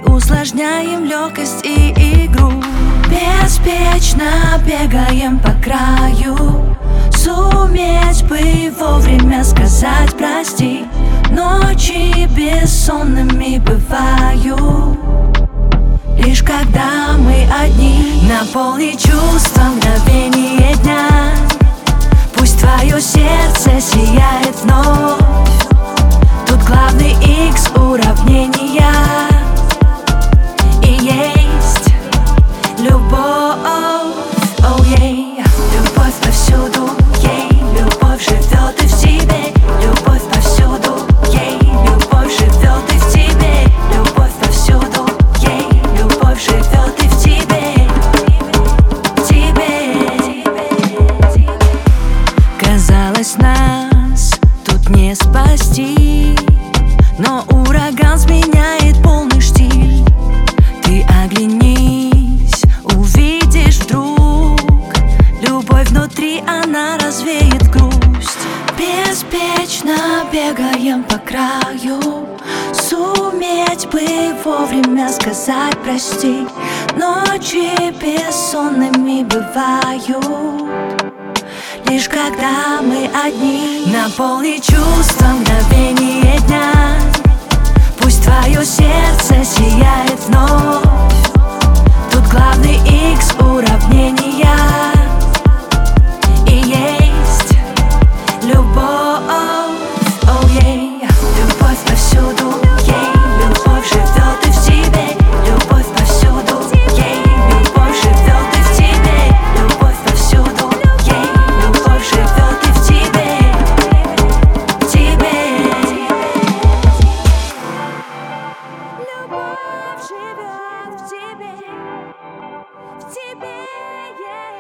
Мы усложняем легкость и игру, беспечно бегаем по краю. Суметь бы вовремя сказать прости. Ночи бессонными бывают лишь когда мы одни. Наполни чувства мгновение дня. Пусть твое сердце сияет вновь. Тут главный X уравнения и есть любовь. Oh, yeah. Любовь повсюду, любовь живет и в тебе. Любовь повсюду, любовь живет и в тебе. Любовь повсюду, любовь живет и в тебе. Казалось, нас тут не спасти, но ураган сменяет полный штиль. Ты оглянись, увидишь вдруг любовь внутри, она развеет грусть. Беспечно бегаем по краю. Суметь бы вовремя сказать прости. Ночи бессонными бывают лишь когда мы одни. Наполни чувства мгновение дня. Пусть твое сердце сияет вновь. Тут главный X уравнения и есть любовь. Oh, yeah. Любовь повсюду, любовь живет и в тебе. Любовь повсюду, любовь живет и в тебе. Любовь повсюду, любовь живет и в тебе. Любовь живет в тебе. В тебе есть